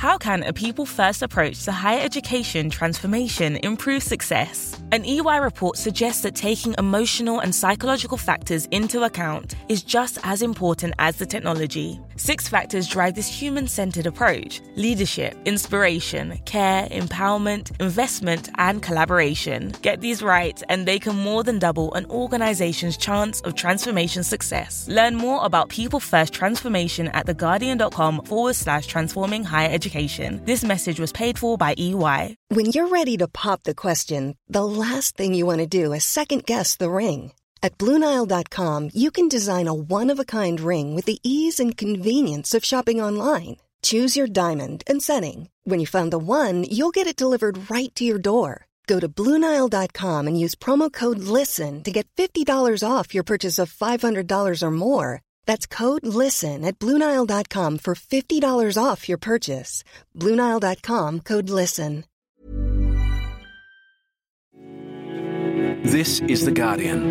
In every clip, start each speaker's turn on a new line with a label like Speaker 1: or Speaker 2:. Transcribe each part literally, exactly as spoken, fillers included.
Speaker 1: How can a people-first approach to higher education transformation improve success? An E Y report suggests that taking emotional and psychological factors into account is just as important as the technology. Six factors drive this human-centered approach: leadership, inspiration, care, empowerment, investment, and collaboration. Get these right, and they can more than double an organization's chance of transformation success. Learn more about people-first transformation at theguardian.com forward slash transforming higher education. This message was paid for by E Y.
Speaker 2: When you're ready to pop the question, the last thing you want to do is second-guess the ring. At Blue Nile dot com, you can design a one-of-a-kind ring with the ease and convenience of shopping online. Choose your diamond and setting. When you find the one, you'll get it delivered right to your door. Go to Blue Nile dot com and use promo code LISTEN to get fifty dollars off your purchase of five hundred dollars or more. That's code LISTEN at Blue Nile dot com for fifty dollars off your purchase. Blue Nile dot com, code LISTEN.
Speaker 3: This is The Guardian.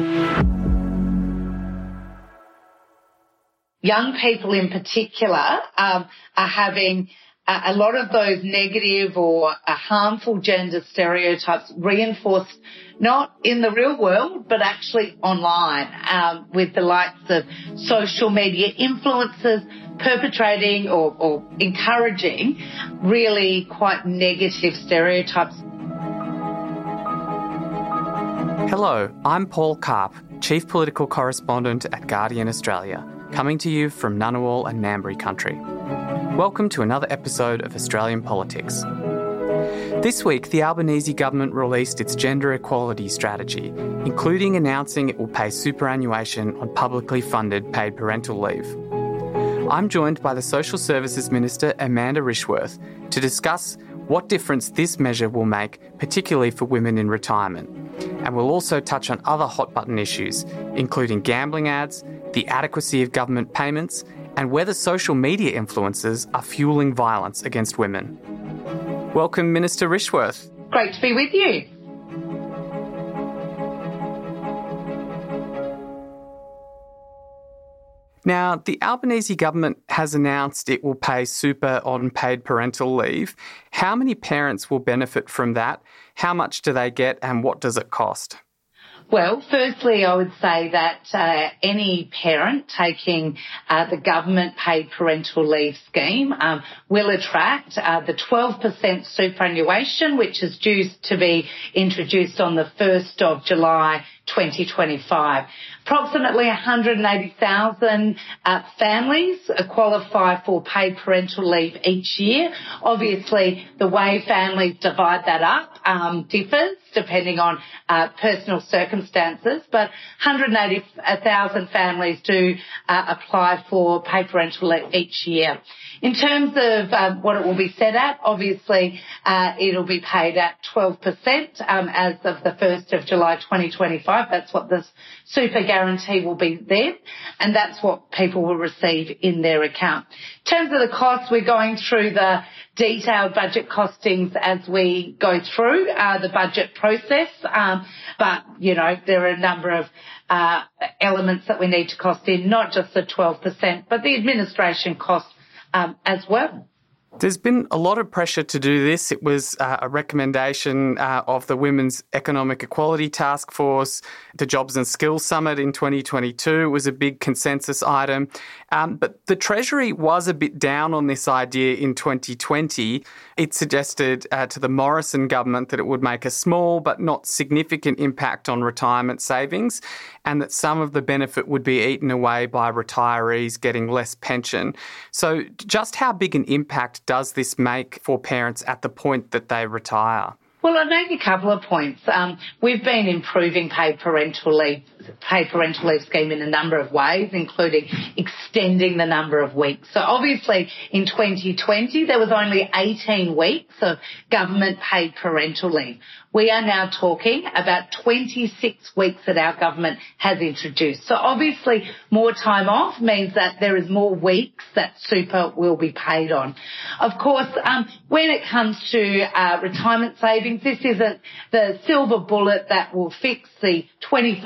Speaker 4: Young people in particular um, are having a, a lot of those negative or uh, harmful gender stereotypes reinforced not in the real world but actually online um, with the likes of social media influencers perpetrating or, or encouraging really quite negative stereotypes.
Speaker 5: Hello, I'm Paul Karp, Chief Political Correspondent at Guardian Australia, coming to you from Ngunnawal and Ngambri country. Welcome to another episode of Australian Politics. This week, the Albanese government released its gender equality strategy, including announcing it will pay superannuation on publicly funded paid parental leave. I'm joined by the Social Services Minister, Amanda Rishworth, to discuss what difference this measure will make, particularly for women in retirement. And we'll also touch on other hot-button issues, including gambling ads, the adequacy of government payments, and whether social media influencers are fueling violence against women. Welcome, Minister Rishworth.
Speaker 4: Great to be with you.
Speaker 5: Now, the Albanese government has announced it will pay super on paid parental leave. How many parents will benefit from that? How much do they get and what does it cost?
Speaker 4: Well, firstly, I would say that uh, any parent taking uh, the government paid parental leave scheme um, will attract uh, the twelve percent superannuation, which is due to be introduced on the first of July twenty twenty-five. Approximately one hundred eighty thousand uh, families qualify for paid parental leave each year. Obviously, the way families divide that up um, differs depending on uh, personal circumstances, but one hundred eighty thousand families do uh, apply for paid parental leave each year. In terms of uh, what it will be set at, obviously uh, it'll be paid at twelve percent um, as of the first of July twenty twenty-five. That's what this super guarantee will be then, and that's what people will receive in their account. In terms of the costs, we're going through the detailed budget costings as we go through uh, the budget process, um, but, you know, there are a number of uh, elements that we need to cost in, not just the twelve percent, but the administration costs Um, as well.
Speaker 5: There's been a lot of pressure to do this. It was uh, a recommendation uh, of the Women's Economic Equality Task Force. The Jobs and Skills Summit in twenty twenty-two was a big consensus item. Um, but the Treasury was a bit down on this idea in twenty twenty. It suggested uh, to the Morrison government that it would make a small but not significant impact on retirement savings and that some of the benefit would be eaten away by retirees getting less pension. So just how big an impact does this make for parents at the point that they retire?
Speaker 4: Well, I'd make a couple of points. Um, we've been improving paid parental leave, paid parental leave scheme in a number of ways, including extending the number of weeks. So obviously in twenty twenty, there was only eighteen weeks of government paid parental leave. We are now talking about twenty-six weeks that our government has introduced. So obviously more time off means that there is more weeks that super will be paid on. Of course, um, when it comes to uh, retirement savings, this isn't the silver bullet that will fix the twenty-five percent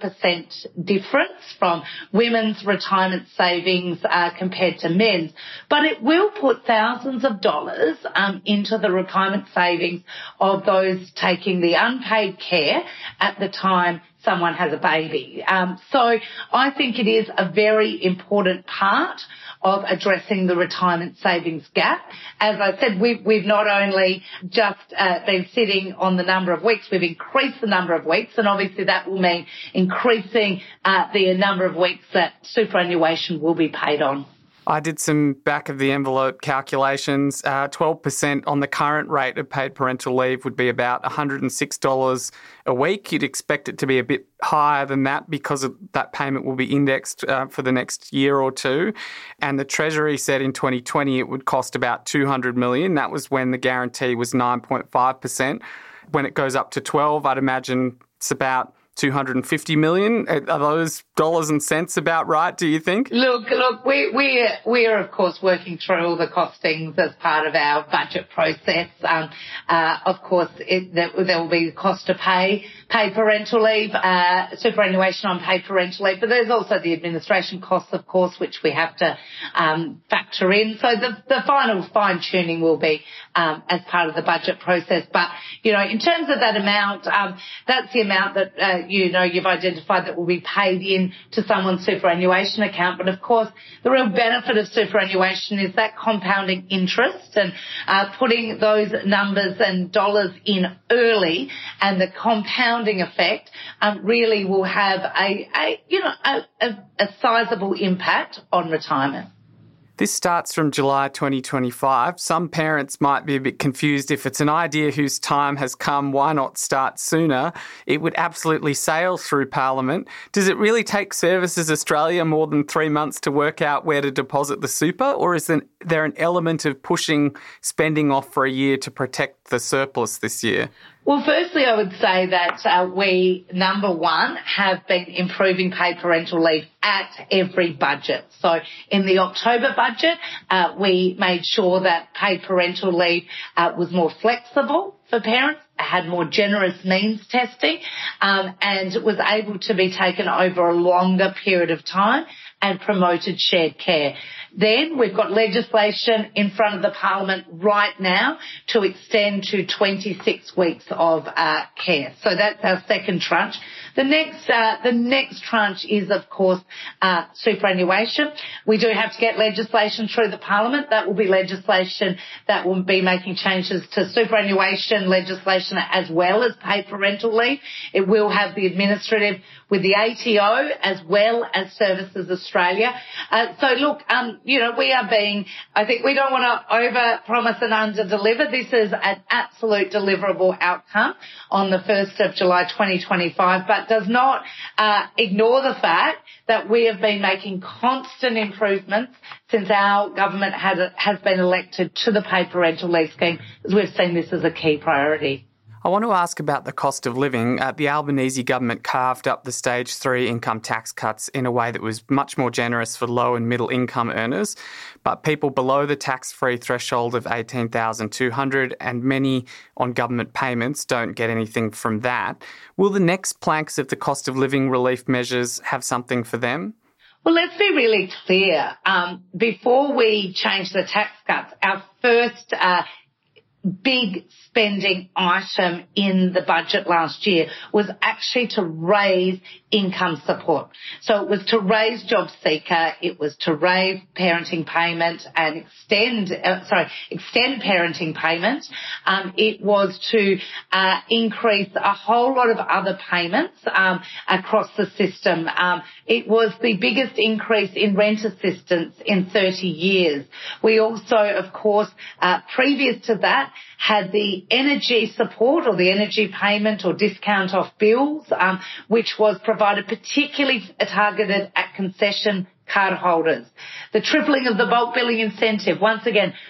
Speaker 4: percent difference from women's retirement savings uh, compared to men's, but it will put thousands of dollars um, into the retirement savings of those taking the unpaid care at the time someone has a baby. Um, so I think it is a very important part of addressing the retirement savings gap. As I said, we've, we've not only just uh, been sitting on the number of weeks, we've increased the number of weeks, and obviously that will mean increasing uh, the number of weeks that superannuation will be paid on.
Speaker 5: I did some back-of-the-envelope calculations. Uh, twelve percent on the current rate of paid parental leave would be about one hundred six dollars a week. You'd expect it to be a bit higher than that because of that payment will be indexed uh, for the next year or two. And the Treasury said in twenty twenty it would cost about two hundred million dollars. That was when the guarantee was nine point five percent. When it goes up to twelve, I'd imagine it's about two hundred fifty million dollars. Are those dollars and cents about right, do you think?
Speaker 4: Look, look, we, we, we are, of course, working through all the costings as part of our budget process. Um, uh, of course, it, there, there will be the cost to pay, pay parental leave, uh, superannuation on paid parental leave, but there's also the administration costs, of course, which we have to um, factor in. So the, the final fine-tuning will be um, as part of the budget process. But, you know, in terms of that amount, um, that's the amount that, uh, you know, you've identified that will be paid in to someone's superannuation account. But of course, the real benefit of superannuation is that compounding interest and uh, putting those numbers and dollars in early, and the compounding effect um, really will have a, a you know, a, a, a sizable impact on retirement.
Speaker 5: This starts from July twenty twenty-five. Some parents might be a bit confused. If it's an idea whose time has come, why not start sooner? It would absolutely sail through Parliament. Does it really take Services Australia more than three months to work out where to deposit the super, or is there an element of pushing spending off for a year to protect the surplus this year?
Speaker 4: Well, firstly, I would say that uh, we, number one, have been improving paid parental leave at every budget. So in the October budget, uh, we made sure that paid parental leave uh, was more flexible for parents, had more generous means testing, um, and was able to be taken over a longer period of time and promoted shared care. Then we've got legislation in front of the Parliament right now to extend to twenty-six weeks of uh, care. So that's our second tranche. The next, uh, the next tranche is, of course, uh, superannuation. We do have to get legislation through the Parliament. That will be legislation that will be making changes to superannuation legislation as well as paid parental leave. It will have the administrative with the A T O as well as Services Australia. Uh, so look, um, you know, we are being, I think we don't want to over-promise and under-deliver. This is an absolute deliverable outcome on the first of July twenty twenty-five, but does not uh, ignore the fact that we have been making constant improvements since our government had, has been elected to the paid parental leave scheme, as we've seen this as a key priority.
Speaker 5: I want to ask about the cost of living. Uh, the Albanese government carved up the stage three income tax cuts in a way that was much more generous for low and middle income earners, but people below the tax-free threshold of eighteen thousand two hundred dollars and many on government payments don't get anything from that. Will the next planks of the cost of living relief measures have something for them?
Speaker 4: Well, let's be really clear. Um, before we change the tax cuts, our first uh, big spending item in the budget last year was actually to raise income support. So it was to raise job seeker, it was to raise parenting payment and extend, uh, sorry, extend parenting payment. Um, it was to uh, increase a whole lot of other payments um, across the system. Um, it was the biggest increase in rent assistance in thirty years. We also, of course, uh, previous to that, had the energy support or the energy payment or discount off bills, um, which was provided particularly targeted at concession card holders. The tripling of the bulk billing incentive, once again,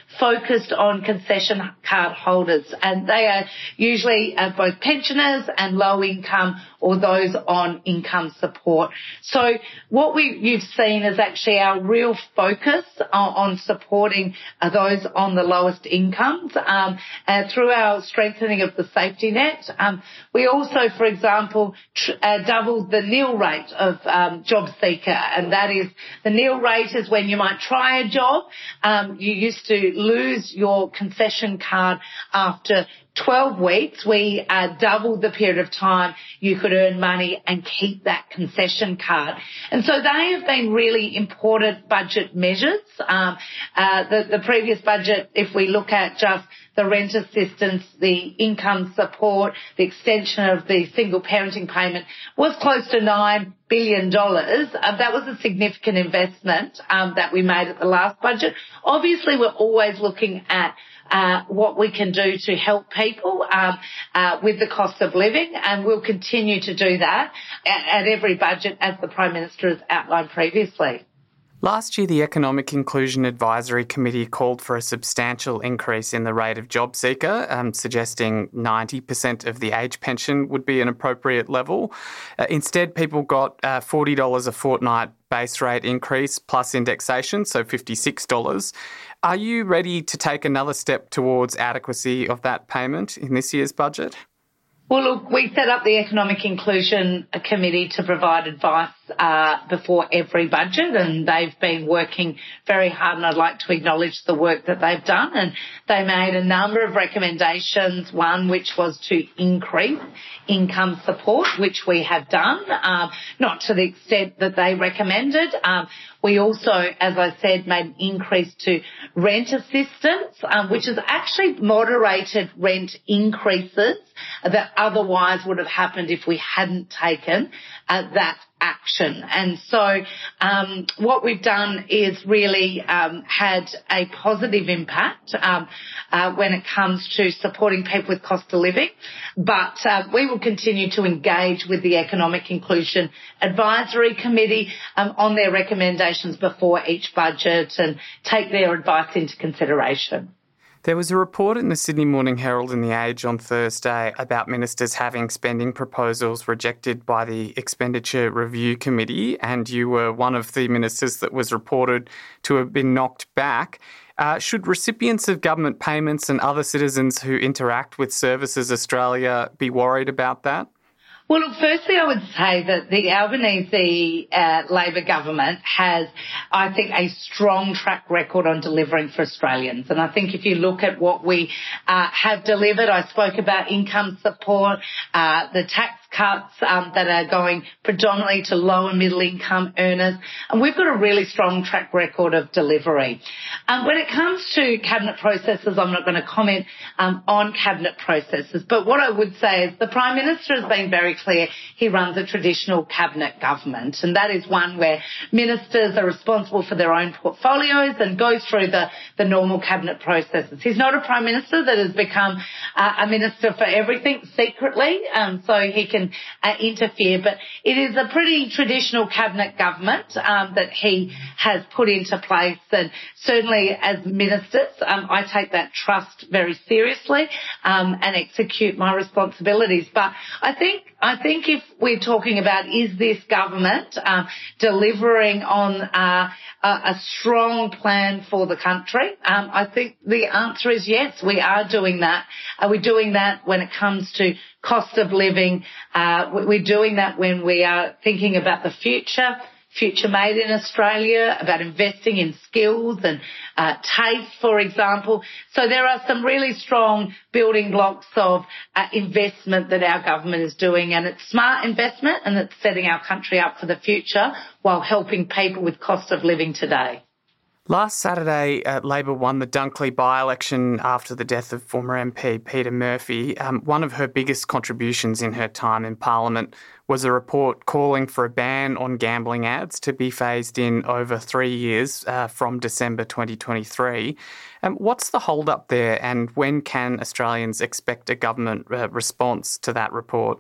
Speaker 4: focused on concession card holders, and they are usually uh, both pensioners and low income or those on income support. So what we you've seen is actually our real focus on, on supporting uh, those on the lowest incomes um, and through our strengthening of the safety net. Um, we also, for example, tr- uh, doubled the nil rate of um, job seeker, and that is the nil rate is when you might try a job. Um, you used to lose your concession card after twelve weeks. We uh, doubled the period of time you could earn money and keep that concession card. And so they have been really important budget measures. Um, uh, the, the previous budget, if we look at just the rent assistance, the income support, the extension of the single parenting payment, was close to nine billion dollars. Uh, that was a significant investment um, that we made at the last budget. Obviously, we're always looking at Uh, what we can do to help people um, uh, with the cost of living, and we'll continue to do that at, at every budget, as the Prime Minister has outlined previously.
Speaker 5: Last year, the Economic Inclusion Advisory Committee called for a substantial increase in the rate of job seeker, um, suggesting ninety percent of the age pension would be an appropriate level. Uh, instead, people got uh, forty dollars a fortnight base rate increase plus indexation, so fifty-six dollars. Are you ready to take another step towards adequacy of that payment in this year's budget?
Speaker 4: Well, look, we set up the Economic Inclusion Committee to provide advice uh, before every budget, and they've been working very hard, and I'd like to acknowledge the work that they've done. And they made a number of recommendations, one which was to increase income support, which we have done, um, not to the extent that they recommended. Um, we also, as I said, made an increase to rent assistance, um, which has actually moderated rent increases that otherwise would have happened if we hadn't taken uh, that action. And so um, what we've done is really um, had a positive impact um, uh, when it comes to supporting people with cost of living. But uh, we will continue to engage with the Economic Inclusion Advisory Committee um, on their recommendations before each budget and take their advice into consideration.
Speaker 5: There was a report in the Sydney Morning Herald and The Age on Thursday about ministers having spending proposals rejected by the Expenditure Review Committee, and you were one of the ministers that was reported to have been knocked back. Uh, should recipients of government payments and other citizens who interact with Services Australia be worried about that?
Speaker 4: Well, look, firstly, I would say that the Albanese uh, Labor government has, I think, a strong track record on delivering for Australians. And I think if you look at what we uh, have delivered, I spoke about income support, uh, the tax cuts um, that are going predominantly to low and middle income earners. And we've got a really strong track record of delivery. Um, when it comes to cabinet processes, I'm not going to comment um, on cabinet processes. But what I would say is the Prime Minister has been very clear he runs a traditional cabinet government, and that is one where ministers are responsible for their own portfolios and goes through the, the normal cabinet processes. He's not a Prime Minister that has become uh, a minister for everything secretly, um, so he can uh, interfere, but it is a pretty traditional cabinet government um, that he has put into place, and certainly as ministers um, I take that trust very seriously um, and execute my responsibilities. But I think I think if we're talking about is this government um, delivering on uh, a, a strong plan for the country, um, I think the answer is yes, we are doing that. Are we doing that when it comes to cost of living? Uh, we're doing that when we are thinking about the future, future made in Australia, about investing in skills and uh, TAFE, for example. So there are some really strong building blocks of uh, investment that our government is doing, and it's smart investment and it's setting our country up for the future while helping people with cost of living today.
Speaker 5: Last Saturday, uh, Labor won the Dunkley by-election after the death of former M P Peter Murphy. Um, one of her biggest contributions in her time in Parliament was a report calling for a ban on gambling ads to be phased in over three years uh, from December twenty twenty-three. Um, what's the hold-up there, and when can Australians expect a government uh, response to that report?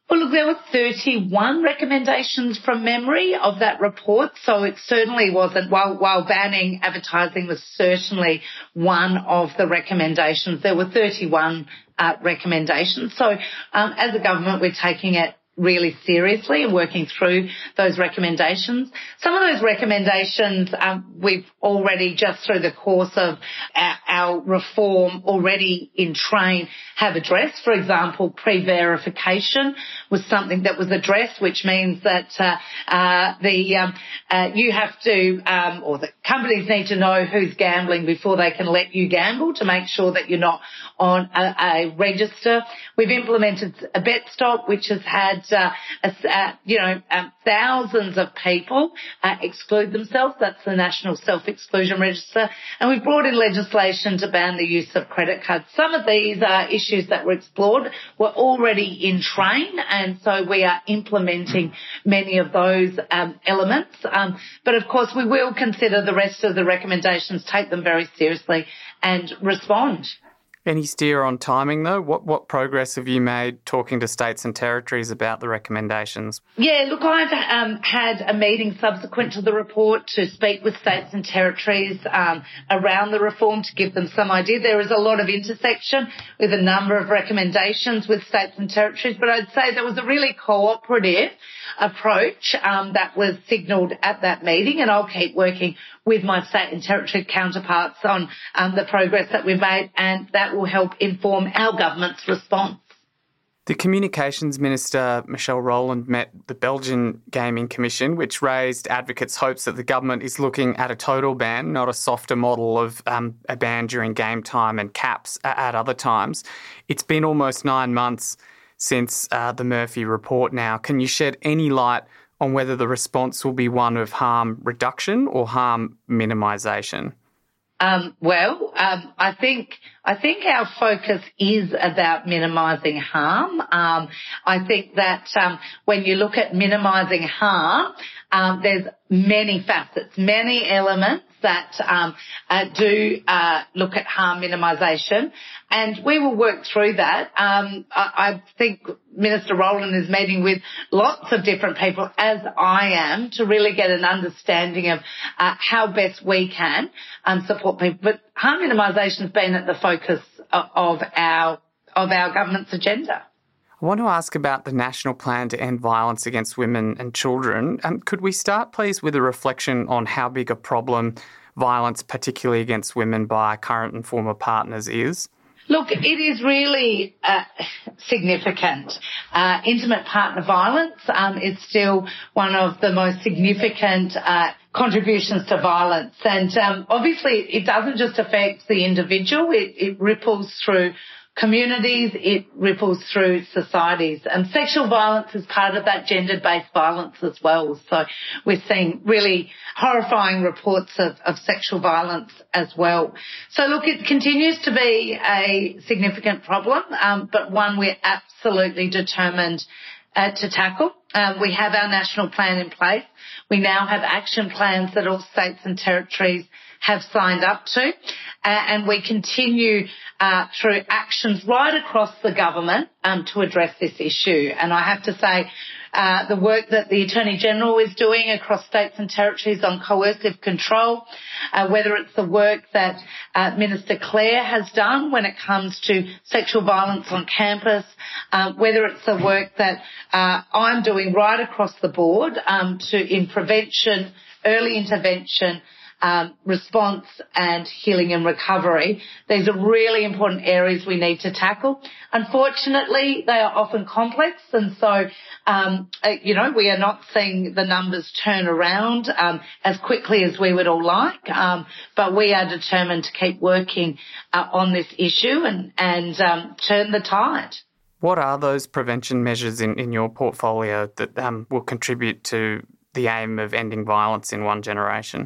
Speaker 4: Well, look, there were thirty-one recommendations from memory of that report, so it certainly wasn't, while, while banning advertising was certainly one of the recommendations, there were thirty-one uh, recommendations. So um, as a government, we're taking it really seriously and working through those recommendations. Some of those recommendations um, we've already, just through the course of our, our reform, already in train have addressed. For example, pre-verification was something that was addressed, which means that uh, uh, the um, uh, you have to, um, or the companies need to know who's gambling before they can let you gamble to make sure that you're not on a, a register. We've implemented a BetStop, which has had Uh, uh, you know, um, thousands of people uh, exclude themselves. That's the National Self-Exclusion Register. And we've brought in legislation to ban the use of credit cards. Some of these uh, issues that were explored were already in train, and so we are implementing many of those um, elements. Um, but, of course, we will consider the rest of the recommendations, take them very seriously and respond.
Speaker 5: Any steer on timing, though? What what progress have you made talking to states and territories about the recommendations?
Speaker 4: Yeah, look, I've um, had a meeting subsequent to the report to speak with states and territories um, around the reform to give them some idea. There is a lot of intersection with a number of recommendations with states and territories, but I'd say there was a really cooperative approach um, that was signalled at that meeting, and I'll keep working with my state and territory counterparts on um, the progress that we've made, and that will help inform our government's response.
Speaker 5: The Communications Minister, Michelle Rowland, met the Belgian Gaming Commission, which raised advocates' hopes that the government is looking at a total ban, not a softer model of um, a ban during game time and caps at other times. It's been almost nine months since uh, the Murphy report now. Can you shed any light on whether the response will be one of harm reduction or harm minimisation?
Speaker 4: Um, well, um, I think I think our focus is about minimising harm. Um, I think that um, when you look at minimising harm, um, there's many facets, many elements that um, uh, do uh, look at harm minimisation, and we will work through that. Um, I, I think Minister Rowland is meeting with lots of different people, as I am, to really get an understanding of uh, how best we can um, support people. But harm minimisation has been at the focus of, of our of our government's agenda.
Speaker 5: I want to ask about the national plan to end violence against women and children. Um, could we start, please, with a reflection on how big a problem violence, particularly against women by current and former partners, is?
Speaker 4: Look, it is really uh, significant. Uh, intimate partner violence um, is still one of the most significant uh, contributions to violence. And um, obviously it doesn't just affect the individual, it, it ripples through communities, it ripples through societies. And sexual violence is part of that gender-based violence as well. So we're seeing really horrifying reports of, of sexual violence as well. So look, it continues to be a significant problem, um, but one we're absolutely determined uh, to tackle. Um, we have our national plan in place. We now have action plans that all states and territories have signed up to, uh, and we continue uh, through actions right across the government um, to address this issue. And I have to say, uh, the work that the Attorney General is doing across states and territories on coercive control, uh, whether it's the work that uh, Minister Clare has done when it comes to sexual violence on campus, uh, whether it's the work that uh, I'm doing right across the board um, to in prevention, early intervention, Um, response and healing and recovery. These are really important areas we need to tackle. Unfortunately, they are often complex, and so, um, uh, you know, we are not seeing the numbers turn around um, as quickly as we would all like, um, but we are determined to keep working uh, on this issue and, and um, turn the tide.
Speaker 5: What are those prevention measures in, in your portfolio that um, will contribute to the aim of ending violence in one generation?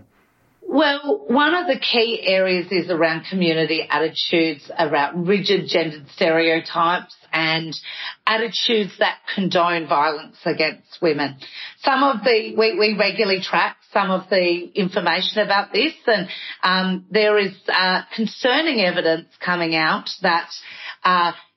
Speaker 4: Well, one of the key areas is around community attitudes, around rigid gendered stereotypes and attitudes that condone violence against women. Some of the, we, we regularly track some of the information about this, and um, there is uh, concerning evidence coming out that uh,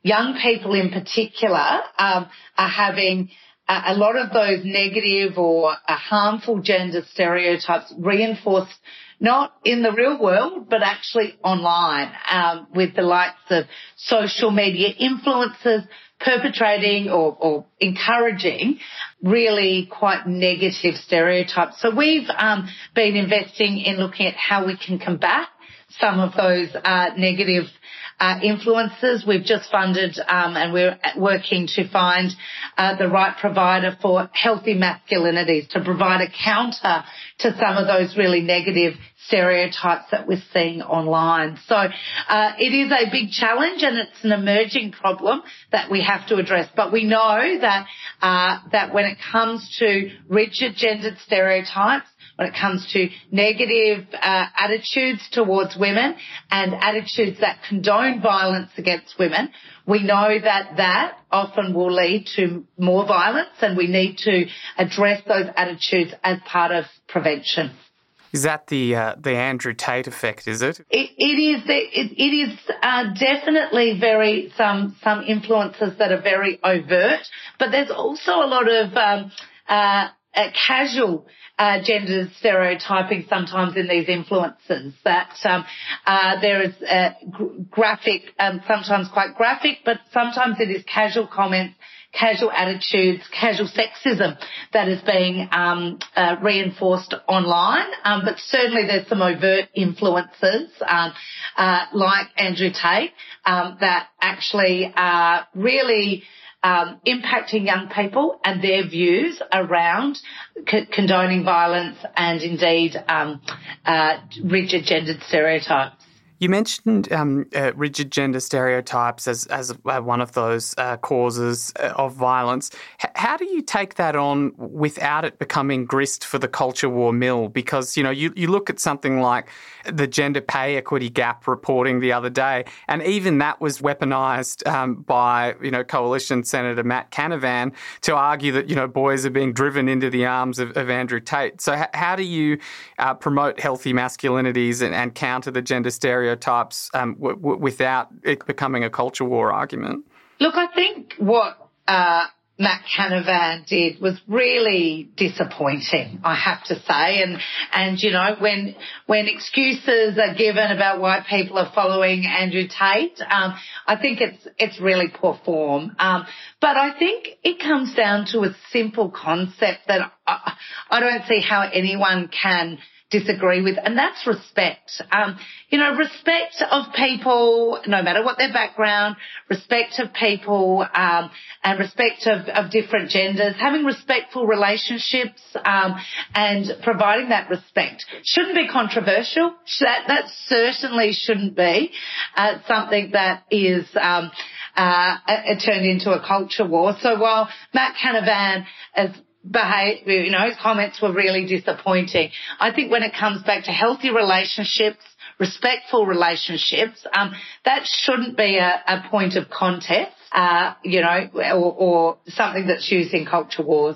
Speaker 4: young people in particular um, are having a, a lot of those negative or uh, harmful gender stereotypes reinforced not in the real world, but actually online, um, with the likes of social media influencers perpetrating or, or encouraging really quite negative stereotypes. So we've um, been investing in looking at how we can combat some of those uh, negative uh, influences. We've just funded um, and we're working to find uh, the right provider for healthy masculinities to provide a counter to some of those really negative stereotypes that we're seeing online. So uh, it is a big challenge and it's an emerging problem that we have to address. But we know that uh, that when it comes to rigid gendered stereotypes, when it comes to negative uh, attitudes towards women and attitudes that condone violence against women, we know that that often will lead to more violence, and we need to address those attitudes as part of prevention.
Speaker 5: Is that the uh, the Andrew Tate effect, is it?
Speaker 4: It, it is it, it is uh, definitely very some some influences that are very overt, but there's also a lot of um, uh, uh, casual uh, gender stereotyping sometimes in these influences. That um, uh, there is uh, g- graphic, um, sometimes quite graphic, but sometimes it is casual comments, casual attitudes, casual sexism that is being um, uh, reinforced online. Um, but certainly there's some overt influences um, uh, like Andrew Tate um, that actually are really um, impacting young people and their views around c- condoning violence and indeed um, uh, rigid gendered stereotypes.
Speaker 5: You mentioned um, uh, rigid gender stereotypes as as uh, one of those uh, causes of violence. H- how do you take that on without it becoming grist for the culture war mill? Because, you know, you, you look at something like the gender pay equity gap reporting the other day, and even that was weaponised um, by, you know, Coalition Senator Matt Canavan to argue that, you know, boys are being driven into the arms of, of Andrew Tate. So h- how do you uh, promote healthy masculinities and, and counter the gender stereotypes Stereotypes um, w- w- without it becoming a culture war argument?
Speaker 4: Look, I think what uh, Matt Canavan did was really disappointing, I have to say. And, and you know, when when excuses are given about why people are following Andrew Tate, um, I think it's it's really poor form. Um, but I think it comes down to a simple concept that I, I don't see how anyone can disagree with, and that's respect. Um, you know, respect of people, no matter what their background, respect of people, um, and respect of, of different genders, having respectful relationships, um, and providing that respect shouldn't be controversial. That, that certainly shouldn't be uh, something that is um, uh, turned into a culture war. So while Matt Canavan is behaviour, you know, his comments were really disappointing, I think when it comes back to healthy relationships, respectful relationships, um, that shouldn't be a, a point of contest, uh, you know, or, or something that's used in culture wars.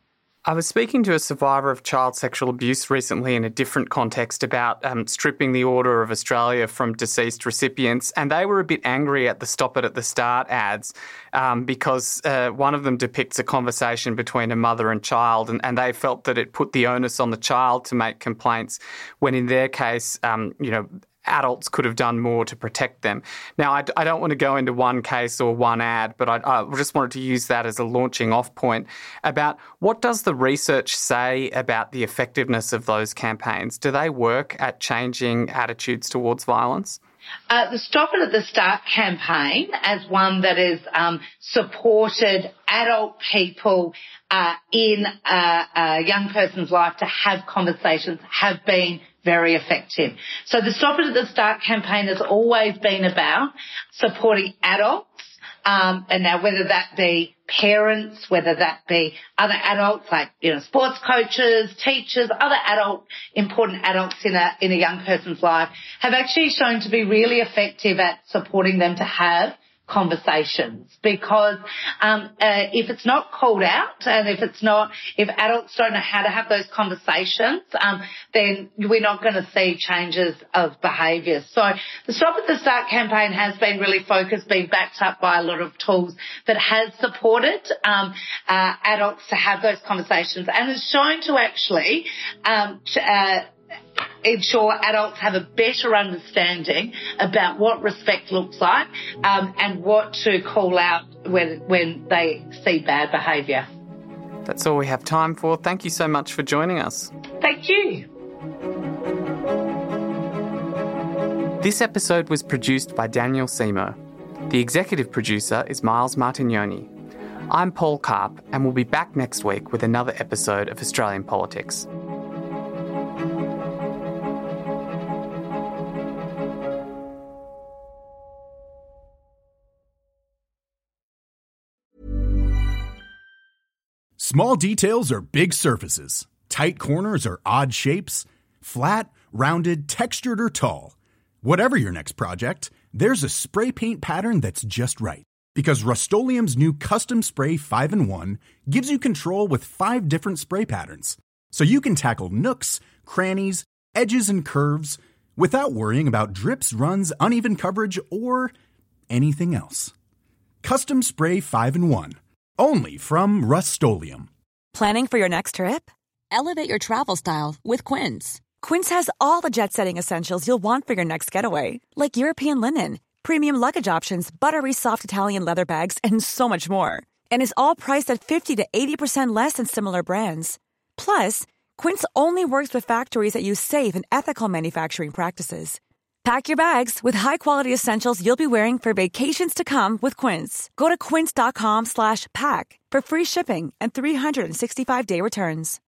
Speaker 5: I was speaking to a survivor of child sexual abuse recently in a different context about um, stripping the Order of Australia from deceased recipients, and they were a bit angry at the Stop It at the Start ads um, because uh, one of them depicts a conversation between a mother and child, and, and they felt that it put the onus on the child to make complaints when in their case, um, you know, adults could have done more to protect them. Now, I, I don't want to go into one case or one ad, but I, I just wanted to use that as a launching off point about what does the research say about the effectiveness of those campaigns? Do they work at changing attitudes towards violence?
Speaker 4: Uh, the Stop It at the Start campaign, as one that has um, supported adult people uh, in a, a young person's life to have conversations, have been very effective. So the Stop It at the Start campaign has always been about supporting adults, um, and now whether that be parents, whether that be other adults like, you know, sports coaches, teachers, other adult, important adults in a, in a young person's life, have actually shown to be really effective at supporting them to have conversations, because um, uh, if it's not called out and if it's not, if adults don't know how to have those conversations, um, then we're not going to see changes of behaviour. So the Stop at the Start campaign has been really focused, being backed up by a lot of tools that has supported um, uh, adults to have those conversations, and is shown to actually um, uh, ensure adults have a better understanding about what respect looks like um, and what to call out when, when they see bad behaviour.
Speaker 5: That's all we have time for. Thank you so much for joining us.
Speaker 4: Thank you.
Speaker 5: This episode was produced by Daniel Semo. The executive producer is Miles Martignoni. I'm Paul Karp, and we'll be back next week with another episode of Australian Politics.
Speaker 3: Small details are big surfaces. Tight corners are odd shapes. Flat, rounded, textured, or tall. Whatever your next project, there's a spray paint pattern that's just right. Because Rust-Oleum's new Custom Spray five in one gives you control with five different spray patterns. So you can tackle nooks, crannies, edges, and curves without worrying about drips, runs, uneven coverage, or anything else. Custom Spray five in one. Only from Rust-Oleum.
Speaker 6: Planning for your next trip? Elevate your travel style with Quince. Quince has all the jet-setting essentials you'll want for your next getaway, like European linen, premium luggage options, buttery soft Italian leather bags, and so much more. And is all priced at fifty to eighty percent less than similar brands. Plus, Quince only works with factories that use safe and ethical manufacturing practices. Pack your bags with high-quality essentials you'll be wearing for vacations to come with Quince. Go to quince.com slash pack for free shipping and three sixty-five day returns.